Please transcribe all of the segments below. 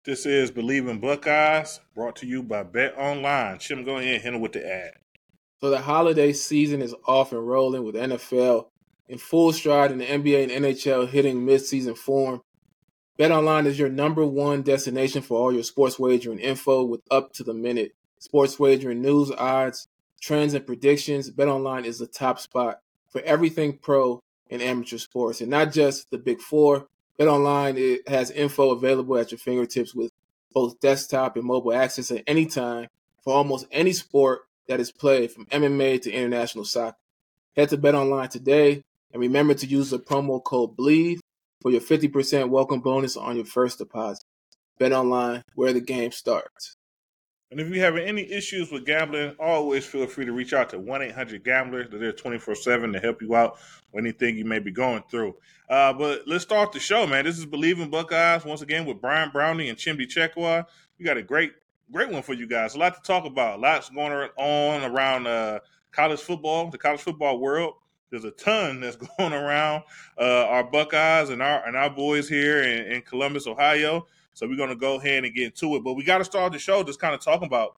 This is Believe in Buckeyes, brought to you by Bet Online. Shim, go ahead and handle with the ad. So the holiday season is off and rolling with NFL in full stride and the NBA and NHL hitting mid-season form. BetOnline is your number one destination for all your sports wagering info with up-to-the-minute sports wagering news, odds, trends, and predictions. BetOnline is the top spot for everything pro and amateur sports, and not just the Big Four. BetOnline has info available at your fingertips with both desktop and mobile access at any time for almost any sport that is played, from MMA to international soccer. Head to BetOnline today and remember to use the promo code BLEAV for your 50% welcome bonus on your first deposit. BetOnline, where the game starts. And if you have any issues with gambling, always feel free to reach out to 1-800-GAMBLER. They're there 24/7 to help you out with anything you may be going through. But let's start the show, man. This is Believe in Buckeyes, once again with Brian Brownie and Chimdi Chekwa. We got a great one for you guys. A lot to talk about. Lots going on around college football, the college football world. There's a ton that's going around our Buckeyes and our boys here in Columbus, Ohio. So we're going to go ahead and get into it. But we got to start the show just kind of talking about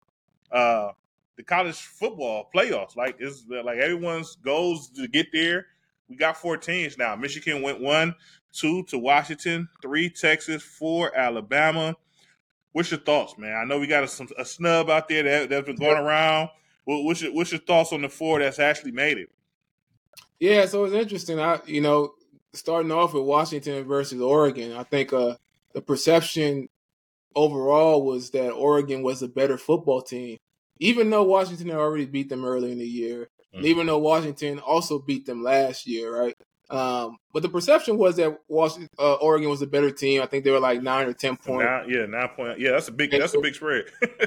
the college football playoffs. Like everyone's goals to get there. We got 4 teams now. Michigan went 1, 2 to Washington, 3 Texas, 4 Alabama. What's your thoughts, man? I know we got a snub out there that's been going around. What's your thoughts on the 4 that's actually made it? Yeah, so it's interesting. Starting off with Washington versus Oregon, I think the perception overall was that Oregon was a better football team, even though Washington had already beat them early in the year, and even though Washington also beat them last year, right? But the perception was that Oregon was a better team. I think they were like 9 or 10 points. 9 points. Yeah, that's a big spread.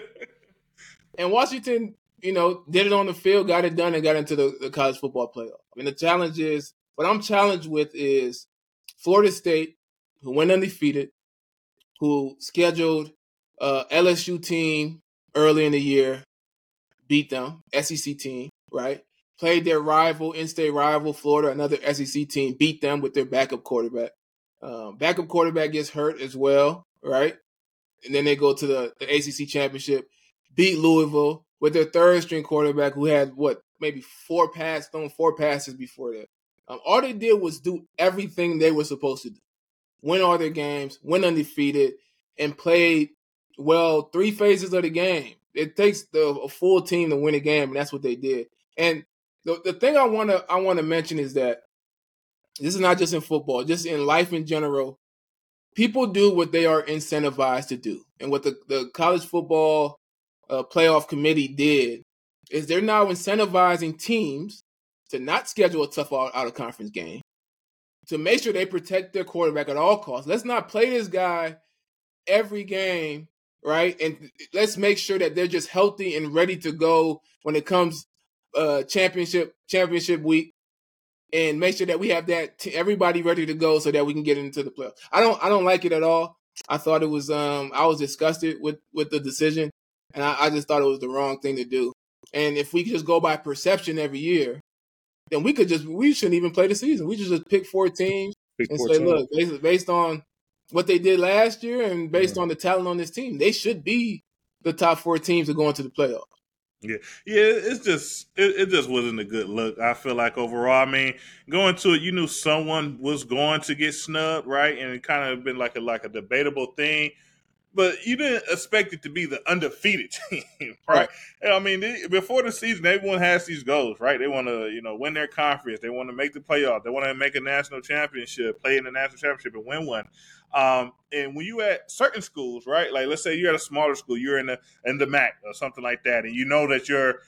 And Washington, did it on the field, got it done, and got into the college football playoff. I mean, the challenge is, what I'm challenged with is Florida State, who went undefeated, who scheduled LSU team early in the year, beat them, SEC team, right? Played their rival, in-state rival, Florida, another SEC team, beat them with their backup quarterback. Backup quarterback gets hurt as well, right? And then they go to the ACC championship, beat Louisville with their third-string quarterback who had, maybe 4 passes before that. All they did was do everything they were supposed to do. Win all their games, win undefeated, and played, 3 phases of the game. It takes a full team to win a game, and that's what they did. And the thing I want to mention is that this is not just in football, just in life in general. People do what they are incentivized to do. And what the college football playoff committee did is they're now incentivizing teams to not schedule a tough out-of-conference game, to make sure they protect their quarterback at all costs. Let's not play this guy every game, right? And let's make sure that they're just healthy and ready to go when it comes championship week, and make sure that we have everybody ready to go so that we can get into the playoffs. I don't like it at all. I thought it was I was disgusted with the decision, and I just thought it was the wrong thing to do. And if we could just go by perception every year, then we shouldn't even play the season. We should just pick 4 teams and say, look, based on what they did last year and based on the talent on this team, they should be the top 4 teams to go into the playoffs. Yeah, it just wasn't a good look. I feel like overall, I mean, going to it, you knew someone was going to get snubbed, right? And it kind of been like a debatable thing. But you didn't expect it to be the undefeated team, right? I mean, before the season, everyone has these goals, right? They want to, win their conference. They want to make the playoff. They want to make a national championship, play in the national championship, and win one. And when you at certain schools, right? Like, let's say you're at a smaller school, you're in the MAC or something like that, and you know that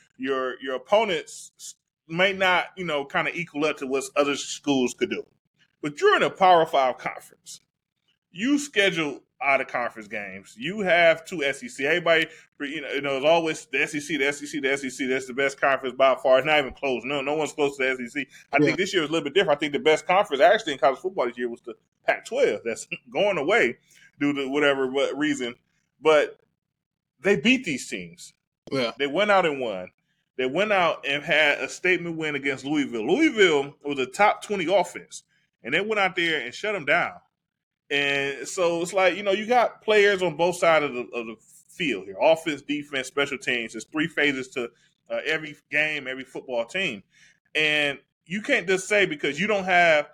your opponents may not, kind of equal up to what other schools could do. But you're in a Power 5 conference. You schedule out of conference games. You have 2 SEC. Everybody, it's always the SEC. That's the best conference by far. It's not even close. No one's close to the SEC. I think this year was a little bit different. I think the best conference actually in college football this year was the Pac-12. That's going away due to whatever reason. But they beat these teams. Yeah. They went out and won. They went out and had a statement win against Louisville. Louisville was a top 20 offense, and they went out there and shut them down. And so it's like, you got players on both sides of the field here: offense, defense, special teams. There's three phases to every game, every football team, and you can't just say because you don't have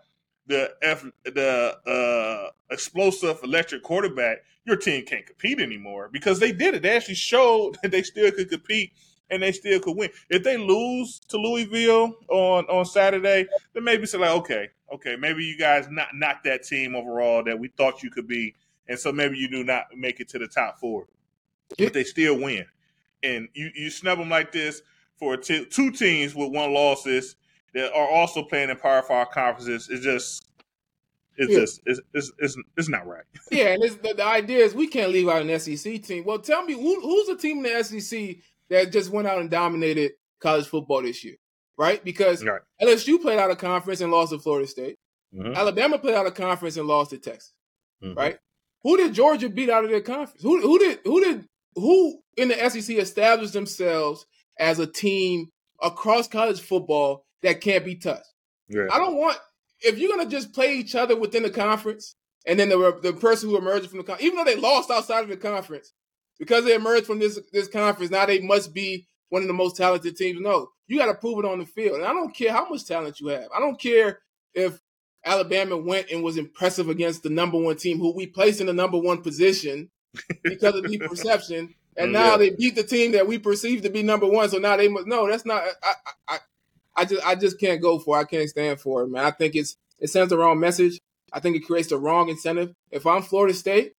the explosive electric quarterback, your team can't compete anymore, because they did it. They actually showed that they still could compete and they still could win. If they lose to Louisville on Saturday, then maybe say like, okay, maybe you guys not that team overall that we thought you could be, and so maybe you do not make it to the top four, but they still win. And you snub them like this for two teams with one losses that are also playing in Power 5 conferences. It's not right. Yeah, and the idea is we can't leave out an SEC team. Well, tell me, who's a team in the SEC that just went out and dominated college football this year, right? Because LSU played out of conference and lost to Florida State. Mm-hmm. Alabama played out of conference and lost to Texas, right? Who did Georgia beat out of their conference? Who in the SEC established themselves as a team across college football that can't be touched? Yeah. I don't want, if you're going to just play each other within the conference, and then the person who emerged from the conference, even though they lost outside of the conference, because they emerged from this conference, now they must be one of the most talented teams. No, you got to prove it on the field. And I don't care how much talent you have. I don't care if Alabama went and was impressive against the number one team who we placed in the number one position because of the perception. And now they beat the team that we perceive to be number one. So now they must, no, that's not, I just can't go for it. I can't stand for it, man. I think it sends the wrong message. I think it creates the wrong incentive. If I'm Florida State,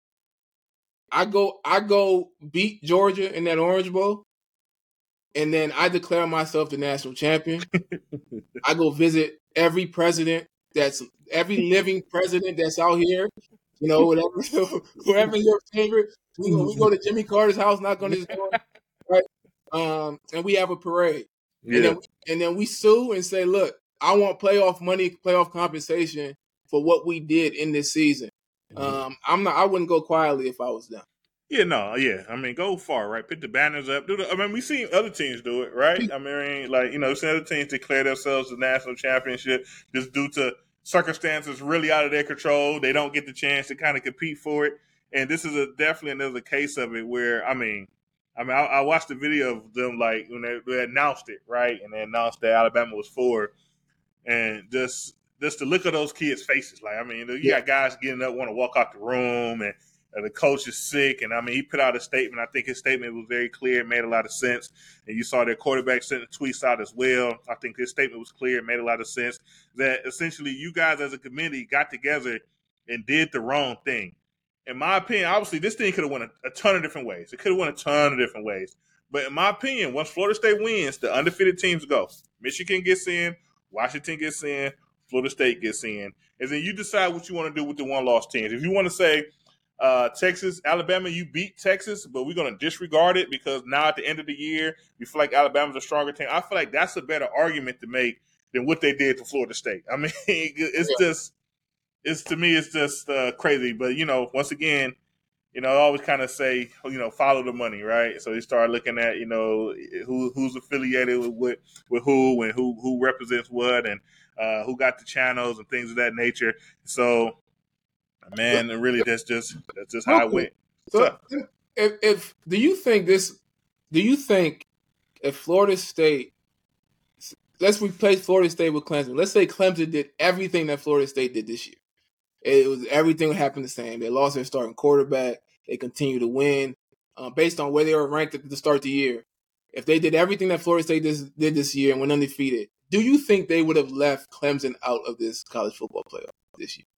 I go beat Georgia in that Orange Bowl, and then I declare myself the national champion. I go visit every living president that's out here, whoever your favorite. We go to Jimmy Carter's house, knock on his door, right? And we have a parade. Yeah. And then we sue and say, look, I want playoff money, playoff compensation for what we did in this season. I wouldn't go quietly if I was them. Yeah, no, yeah. I mean, go far, right? Put the banners up. We've seen other teams do it, right? I mean, some other teams declare themselves the national championship just due to circumstances really out of their control. They don't get the chance to kind of compete for it. And this is definitely another case of it where, I watched the video of them, like, when they announced it, right? And they announced that Alabama was 4. And just to look at those kids' faces, you got guys getting up, want to walk out the room, and the coach is sick. And, he put out a statement. I think his statement was very clear. It made a lot of sense. And you saw their quarterback sending tweets out as well. I think his statement was clear. It made a lot of sense that essentially you guys as a committee got together and did the wrong thing. In my opinion, obviously, this thing could have went a ton of different ways. It could have went a ton of different ways. But in my opinion, once Florida State wins, the undefeated teams go. Michigan gets in, Washington gets in, Florida State gets in. And then you decide what you want to do with the one-loss teams. If you want to say Texas, Alabama, you beat Texas, but we're going to disregard it because now at the end of the year, you feel like Alabama's a stronger team. I feel like that's a better argument to make than what they did to Florida State. To me, it's just crazy. But, once again, I always kind of say, follow the money, right? So you start looking at, who's affiliated with who and who represents what and who got the channels and things of that nature. So, man, really, that's just how it went. So, do you think if Florida State, let's replace Florida State with Clemson. Let's say Clemson did everything that Florida State did this year. Everything happened the same. They lost their starting quarterback. They continue to win based on where they were ranked at the start of the year. If they did everything that Florida State did this year and went undefeated, do you think they would have left Clemson out of this college football playoff this year?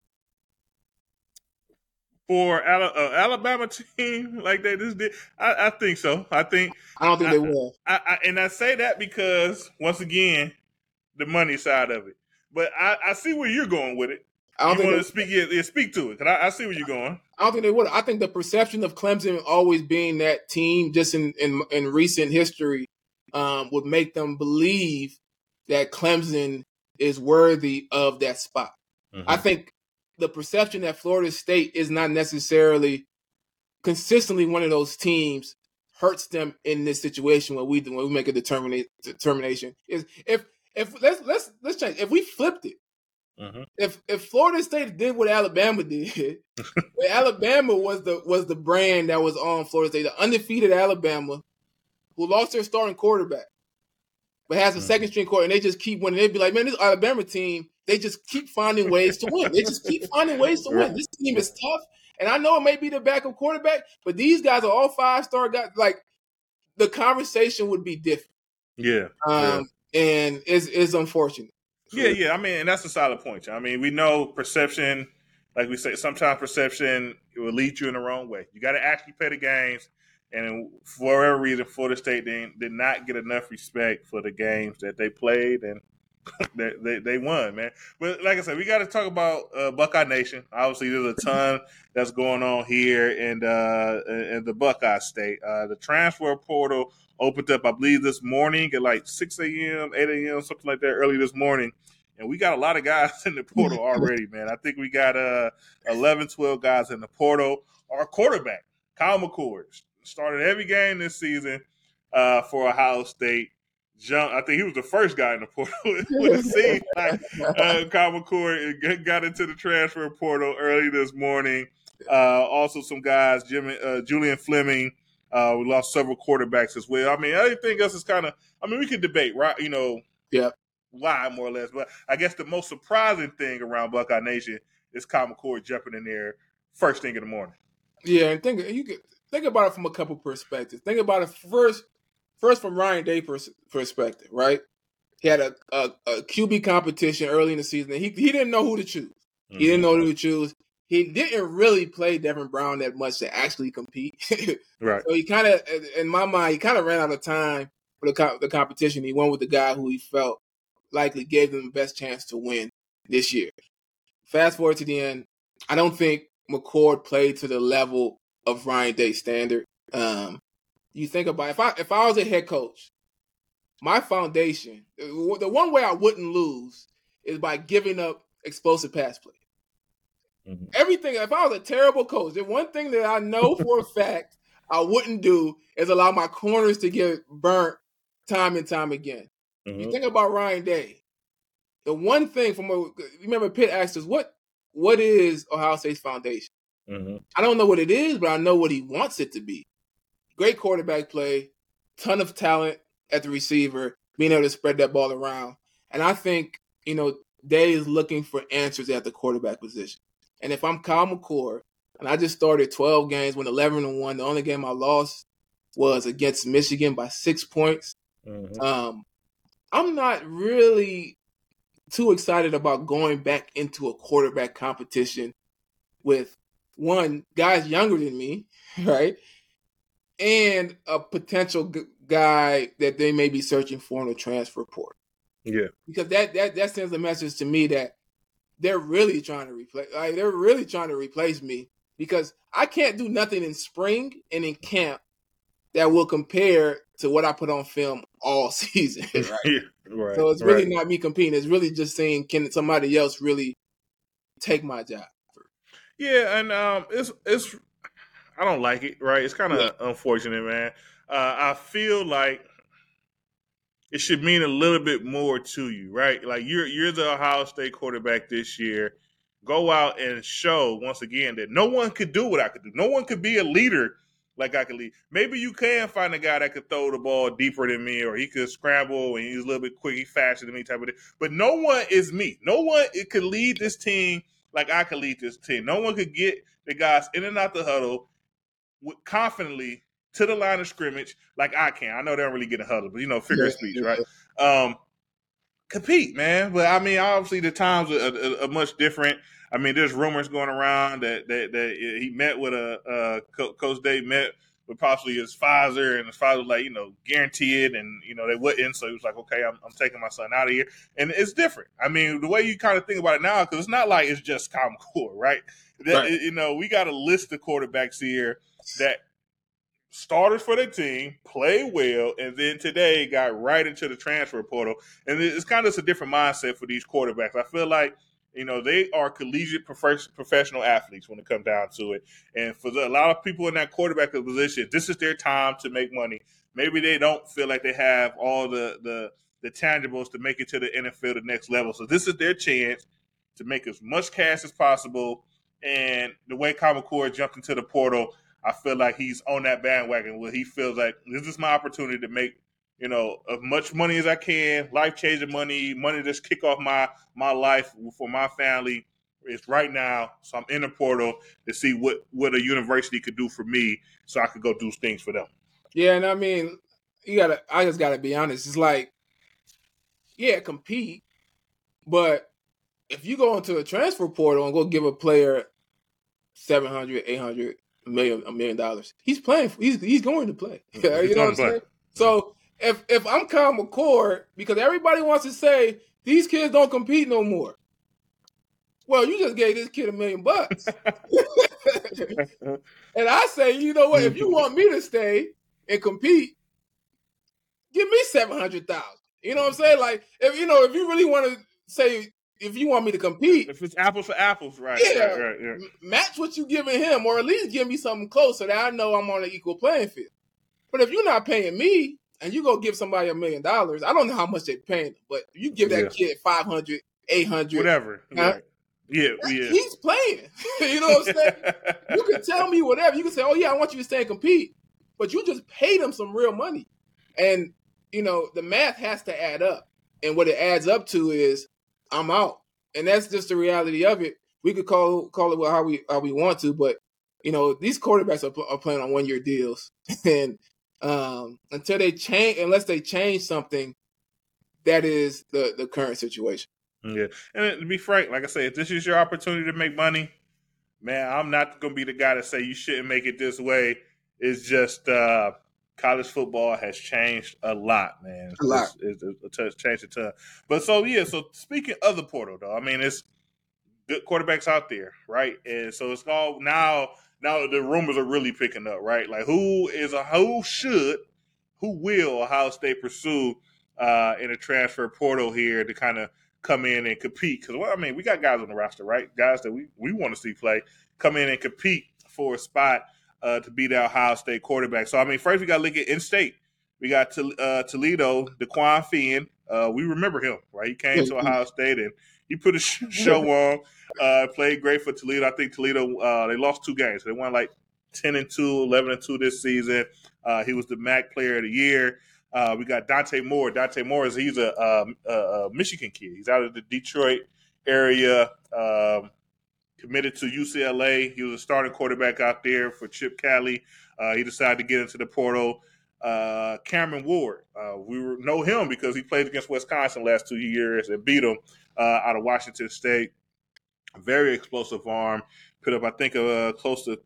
For Alabama team like they just did, I think so. I don't think they will. And I say that because, once again, the money side of it. But I see where you're going with it. I don't want to speak to it, because I see where you're going. I don't think they would. I think the perception of Clemson always being that team, just in recent history, would make them believe that Clemson is worthy of that spot. Mm-hmm. I think the perception that Florida State is not necessarily consistently one of those teams hurts them in this situation when we make a determination. Is if let's change. If we flipped it, Mm-hmm. If Florida State did what Alabama did, Alabama was the brand that was on Florida State, the undefeated Alabama, who lost their starting quarterback, but has a second string quarterback, and they just keep winning. They'd be like, man, this Alabama team, they just keep finding ways to win. They just keep finding ways to win. This team is tough, and I know it may be the backup quarterback, but these guys are all 5-star guys. Like, the conversation would be different. Yeah. And it's unfortunate. Yeah. I mean, and that's a solid point. I mean, we know perception, like we say, sometimes perception will lead you in the wrong way. You got to actually play the games. And for whatever reason, Florida State did not get enough respect for the games that they played, and they won, man. But like I said, we got to talk about Buckeye Nation. Obviously, there's a ton that's going on here in the Buckeye State. The transfer portal opened up, I believe, this morning at like 6 a.m., 8 a.m., something like that, early this morning. And we got a lot of guys in the portal already, man. I think we got 11, 12 guys in the portal. Our quarterback, Kyle McCord, started every game this season for Ohio State. I think he was the first guy in the portal. It seemed like Kyle McCord got into the transfer portal early this morning. Also, some guys, Julian Fleming. We lost several quarterbacks as well. I mean, everything else is kind of. I mean, we could debate, right? Why more or less. But I guess the most surprising thing around Buckeye Nation is Kyle McCord jumping in there first thing in the morning. Yeah, and think about it from a couple perspectives. Think about it first from Ryan Day perspective, right? He had a QB competition early in the season. He didn't know who to choose. Mm-hmm. He didn't know who to choose. He didn't really play Devin Brown that much to actually compete. Right. So he kind of, in my mind, he kind of ran out of time for the competition. He went with the guy who he felt likely gave them the best chance to win this year. Fast forward to the end, I don't think McCord played to the level of Ryan Day's standard. You think about if I was a head coach, my foundation, the one way I wouldn't lose is by giving up explosive pass play. Mm-hmm. Everything, if I was a terrible coach, the one thing that I know for a fact I wouldn't do is allow my corners to get burnt time and time again. Mm-hmm. You think about Ryan Day. The one thing remember Pitt asked us, what is Ohio State's foundation? Mm-hmm. I don't know what it is, but I know what he wants it to be. Great quarterback play, ton of talent at the receiver, being able to spread that ball around. And I think, Day is looking for answers at the quarterback position. And if I'm Kyle McCord, and I just started 12 games, went 11-1, the only game I lost was against Michigan by 6 points. Mm-hmm. I'm not really too excited about going back into a quarterback competition with, one, guys younger than me, right? And a potential guy that they may be searching for in the transfer portal. Yeah, because that sends a message to me that they're really trying to replace. Like, they're really trying to replace me, because I can't do nothing in spring and in camp that will compare to what I put on film all season. Right. Yeah, right. So it's really not me competing. It's really just saying, can somebody else really take my job? Yeah, and it's. I don't like it, right? It's kind of unfortunate, man. I feel like it should mean a little bit more to you, right? Like, you're the Ohio State quarterback this year. Go out and show, once again, that no one could do what I could do. No one could be a leader like I could lead. Maybe you can find a guy that could throw the ball deeper than me, or he could scramble and he's a little bit quick, he's faster than me, type of thing. But no one is me. No one could lead this team like I could lead this team. No one could get the guys in and out the huddle confidently to the line of scrimmage like I can. I know they don't really get a huddle, but figure of speech, right? Compete, man. But I mean, obviously the times are much different. I mean, there's rumors going around that he met with Coach Dave met with possibly his father, and his father was like, guarantee it, and they wouldn't. So he was like, okay, I'm taking my son out of here, and it's different. I mean, the way you kind of think about it now, because it's not like it's just Kyle McCord, right? We got a list of quarterbacks here that starters for the team, play well, and then today got right into the transfer portal. And it's kind of a different mindset for these quarterbacks. I feel like, they are collegiate professional athletes when it comes down to it. And for a lot of people in that quarterback position, this is their time to make money. Maybe they don't feel like they have all the tangibles to make it to the NFL, the next level. So this is their chance. to make as much cash as possible. And the way Kyle McCord jumped into the portal, I feel like he's on that bandwagon where he feels like this is my opportunity to make, as much money as I can, life-changing money that's kick off my life for my family. It's right now, so I'm in the portal to see what a university could do for me, so I could go do things for them. Yeah, and I mean, I just gotta be honest. It's like, yeah, compete, but if you go into a transfer portal and go give a player $700, $800, $1 million, he's playing. He's going to play. You know what I'm saying? So if I'm Kyle McCord, because everybody wants to say these kids don't compete no more. Well, you just gave this kid $1 million. And I say, you know what? If you want me to stay and compete, give me $700,000. You know what I'm saying? Like, if you really want to say, if you want me to compete, if it's apples for apples, right? Yeah, right. Match what you giving him, or at least give me something close so that I know I'm on an equal playing field. But if you're not paying me and you go give somebody $1 million, I don't know how much they're paying them, but you give that kid 500, 800, whatever. Right. Yeah. He's playing. You know what I'm saying? You can tell me whatever. You can say, "Oh yeah, I want you to stay and compete," but you just paid him some real money, and the math has to add up. And what it adds up to is, I'm out, and that's just the reality of it. We could call it how we want to, but these quarterbacks are playing on 1-year deals, and until they change, unless they change something, that is the current situation. Yeah, and to be frank, like I said, if this is your opportunity to make money, man, I'm not going to be the guy to say you shouldn't make it this way. It's just college football has changed a lot, man. A lot. It's changed a ton. But so speaking of the portal, though, I mean, it's good quarterbacks out there, right? And so it's all now the rumors are really picking up, right? Like who will Ohio State pursue in a transfer portal here to kind of come in and compete? Because, we got guys on the roster, right? Guys that we want to see play, come in and compete for a spot to be the Ohio State quarterback. So, first we got to look at in-state. We got Toledo, DeQuan Finn. We remember him, right? He came to Ohio State and he put a show on, played great for Toledo. I think Toledo, they lost 2 games. They won like 10-2, 11-2 this season. He was the MAC Player of the Year. We got Dante Moore. Dante Moore he's a Michigan kid. He's out of the Detroit area, committed to UCLA. He was a starting quarterback out there for Chip Kelly. He decided to get into the portal. Cameron Ward, we know him because he played against Wisconsin last 2 years and beat them out of Washington State. Very explosive arm. Put up, I think, close to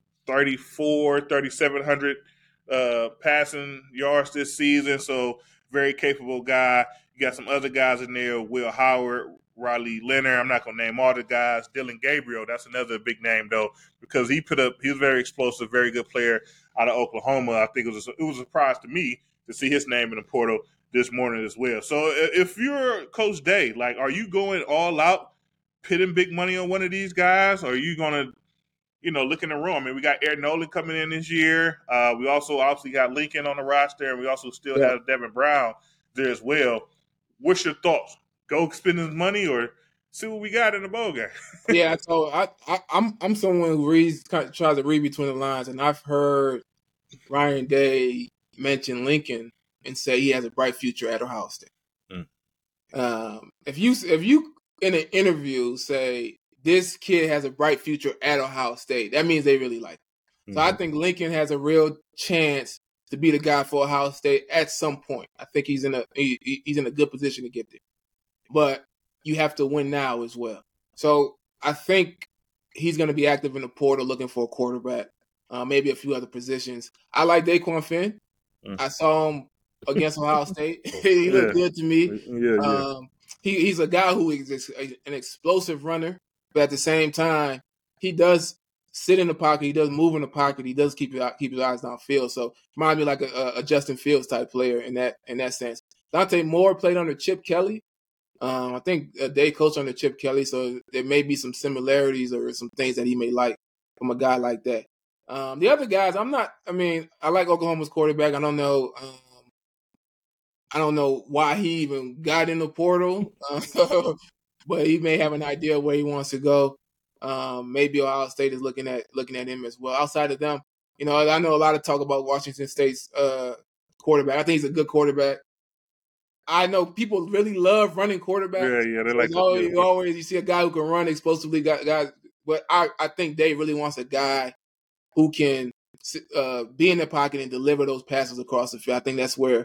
3,700 passing yards this season. So very capable guy. You got some other guys in there, Will Howard, Riley Leonard. I'm not going to name all the guys. Dylan Gabriel, that's another big name, though, because he was very explosive, very good player out of Oklahoma. I think it was a surprise to me to see his name in the portal this morning as well. So if you're Coach Day, like, are you going all out, pitting big money on one of these guys, or are you going to look in the room? We got Aaron Nolan coming in this year. We also obviously got Lincoln on the roster, and we also still have Devin Brown there as well. What's your thoughts? Go spend his money or see what we got in the bowl game? Yeah, so I'm someone who tries to read between the lines, and I've heard Ryan Day mention Lincoln and say he has a bright future at Ohio State. If you in an interview say this kid has a bright future at Ohio State, that means they really like him. So I think Lincoln has a real chance to be the guy for Ohio State at some point. I think he's in a good position to get there. But you have to win now as well. So I think he's going to be active in the portal looking for a quarterback, maybe a few other positions. I like Daquan Finn. I saw him against Ohio State. He looked good to me. He's a guy who is an explosive runner, but at the same time, he does sit in the pocket. He does move in the pocket. He does keep his eyes downfield. So reminds me like a Justin Fields type player in that sense. Dante Moore played under Chip Kelly. I think they coached under Chip Kelly, so there may be some similarities or some things that he may like from a guy like that. The other guys, I like Oklahoma's quarterback. I don't know why he even got in the portal, but he may have an idea where he wants to go. Maybe Ohio State is looking at him as well. Outside of them, I know a lot of talk about Washington State's quarterback. I think he's a good quarterback. I know people really love running quarterbacks. Yeah, they like always you see a guy who can run explosively, guys. But I think Dave really wants a guy who can be in the pocket and deliver those passes across the field. I think that's where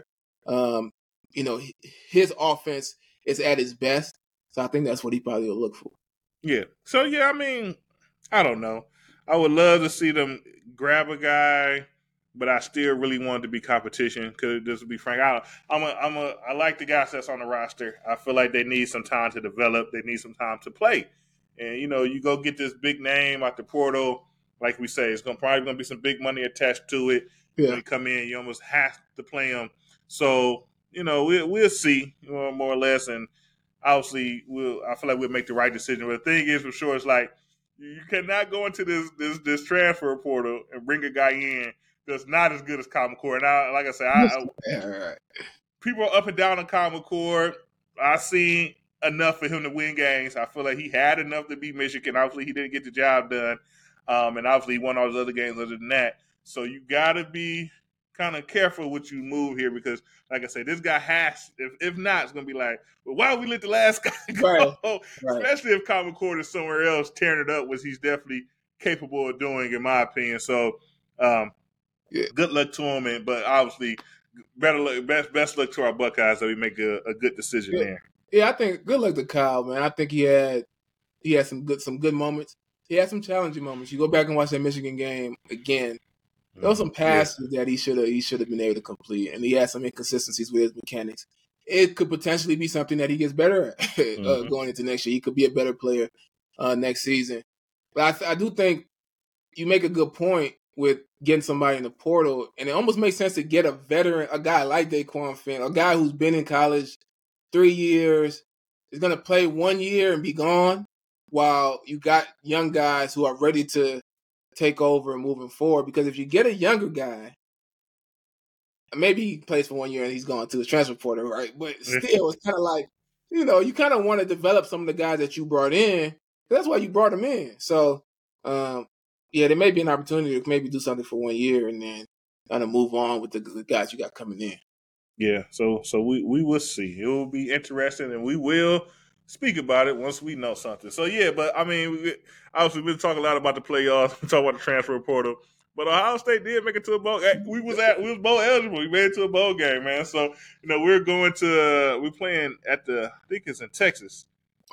his offense is at its best. So I think that's what he probably will look for. Yeah. So I mean, I don't know. I would love to see them grab a guy, but I still really want it to be competition. Because just to be frank, I like the guys that's on the roster. I feel like they need some time to develop. They need some time to play. And you go get this big name out the portal. Like we say, it's probably going to be some big money attached to it. Yeah. When you come in, you almost have to play them. So we'll see more or less. And obviously, I feel like we'll make the right decision. But the thing is, for sure, it's like you cannot go into this transfer portal and bring a guy in that's not as good as Kyle McCord. Now, like I said, people are up and down on Kyle McCord. I seen enough for him to win games. I feel like he had enough to beat Michigan. Obviously, he didn't get the job done. And obviously, he won all those other games other than that. So you got to be kind of careful what you move here because, like I said, this guy has, if not, it's going to be like, well, why we let the last guy go? Right. Especially if Kyle McCord is somewhere else tearing it up, which he's definitely capable of doing, in my opinion. So, good luck to him. But obviously, best luck to our Buckeyes that we make a good decision there. Yeah, I think good luck to Kyle, man. I think he had some good moments. He had some challenging moments. You go back and watch that Michigan game again. There were some passes that he should have been able to complete, and he had some inconsistencies with his mechanics. It could potentially be something that he gets better at going into next year. He could be a better player next season. But I do think you make a good point with getting somebody in the portal, and it almost makes sense to get a veteran, a guy like Daquan Finn, a guy who's been in college 3 years, is going to play 1 year and be gone, while you got young guys who are ready to take over and moving forward. Because if you get a younger guy, maybe he plays for 1 year and he's gone to the transfer portal, right? But still, it's kind of like, you kind of want to develop some of the guys that you brought in. That's why you brought them in. So, there may be an opportunity to maybe do something for 1 year and then kind of move on with the guys you got coming in. Yeah, so we will see. It will be interesting, and we will speak about it once we know something. So, but, I mean, obviously, we've been talking a lot about the playoffs. We talk about the transfer portal. But Ohio State did make it to a bowl. We was bowl eligible. We made it to a bowl game, man. So, we're playing at I think it's in Texas.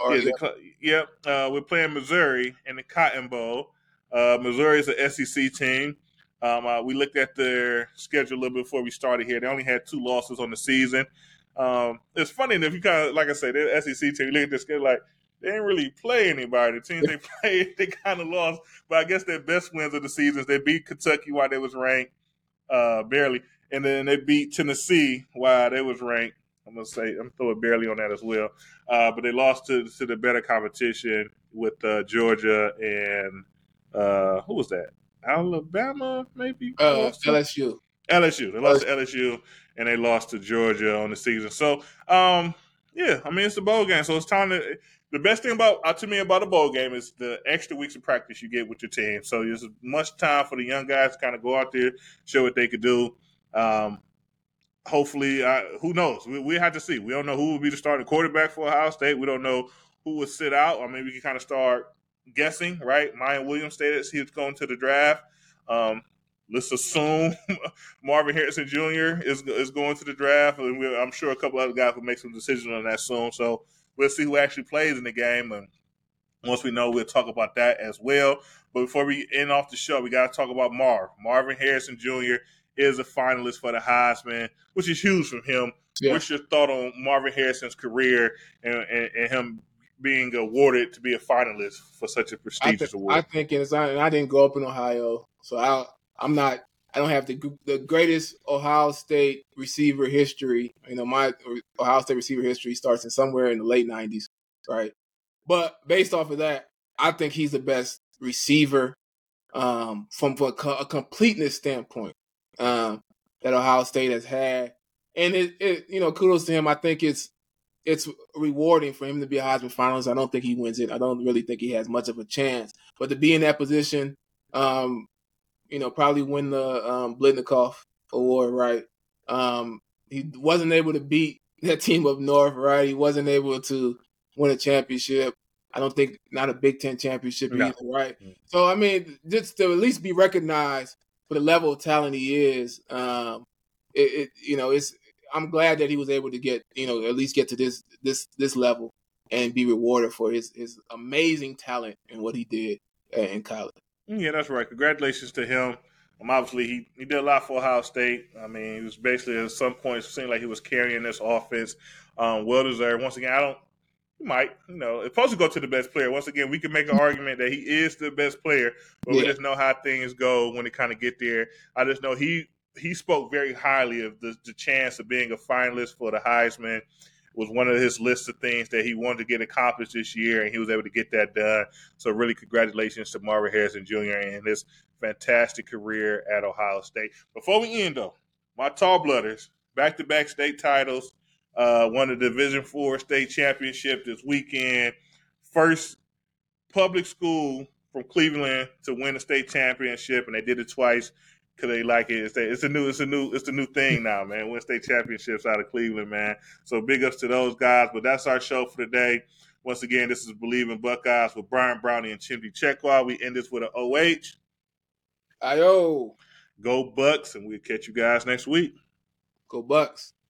We're playing Missouri in the Cotton Bowl. Missouri is an SEC team. We looked at their schedule a little bit before we started here. They only had 2 losses on the season. It's funny if you kind of, like I said, they're an SEC team. You look at this schedule, like, they didn't really play anybody. The teams they played, they kind of lost. But I guess their best wins of the season, they beat Kentucky while they was ranked, barely. And then they beat Tennessee while they was ranked. I'm throwing barely on that as well. But they lost to the better competition with Georgia and who was that? Alabama, maybe? LSU. They lost to LSU, and they lost to Georgia on the season. So, it's a bowl game. So it's time to – the best thing about a bowl game is the extra weeks of practice you get with your team. So there's much time for the young guys to kind of go out there, show what they could do. Hopefully, who knows? We have to see. We don't know who will be the starting quarterback for Ohio State. We don't know who will sit out. I mean, we can kind of start guessing, right? Mayan Williams stated he was going to the draft. Let's assume Marvin Harrison Jr. is going to the draft, and I'm sure a couple other guys will make some decisions on that soon. So we'll see who actually plays in the game, and once we know, we'll talk about that as well. But before we end off the show, we got to talk about Marvin Harrison Jr. is a finalist for the Heisman, which is huge from him. Yeah. What's your thought on Marvin Harrison's career and him being awarded to be a finalist for such a prestigious award? I think I didn't grow up in Ohio, so I don't have the greatest Ohio State receiver history. My Ohio State receiver history starts in somewhere in the late 90s, right? But based off of that, I think he's the best receiver from a completeness standpoint that Ohio State has had. And it kudos to him. I think it's it's rewarding for him to be a Heisman finalist. I don't think he wins it. I don't really think he has much of a chance. But to be in that position, probably win the Blitnikoff Award, right? He wasn't able to beat that team up north, right? He wasn't able to win a championship. I don't think not a Big Ten championship either, right? So I mean, just to at least be recognized for the level of talent he is, it's. I'm glad that he was able to get, at least get to this level and be rewarded for his amazing talent and what he did in college. Yeah, that's right. Congratulations to him. Obviously, he did a lot for Ohio State. I mean, he was basically at some point it seemed like he was carrying this offense. Well deserved. Once again, he might, it's supposed to go to the best player. Once again, we can make an argument that he is the best player, but we just know how things go when they kind of get there. I just know he spoke very highly of the chance of being a finalist for the Heisman. Was one of his list of things that he wanted to get accomplished this year, and he was able to get that done. So really congratulations to Marvin Harrison Jr. and his fantastic career at Ohio State. Before we end, though, my Tall Blooders, back-to-back state titles, won the Division IV state championship this weekend. First public school from Cleveland to win a state championship, and they did it twice. Because they like it. It's the new thing now, man. Win state championships out of Cleveland, man. So big ups to those guys. But that's our show for today. Once again, this is Believe in Buckeyes with Brian Brownie and Chimdi Chekwa. We end this with an OH. Ayo. Go Bucks, and we'll catch you guys next week. Go Bucks.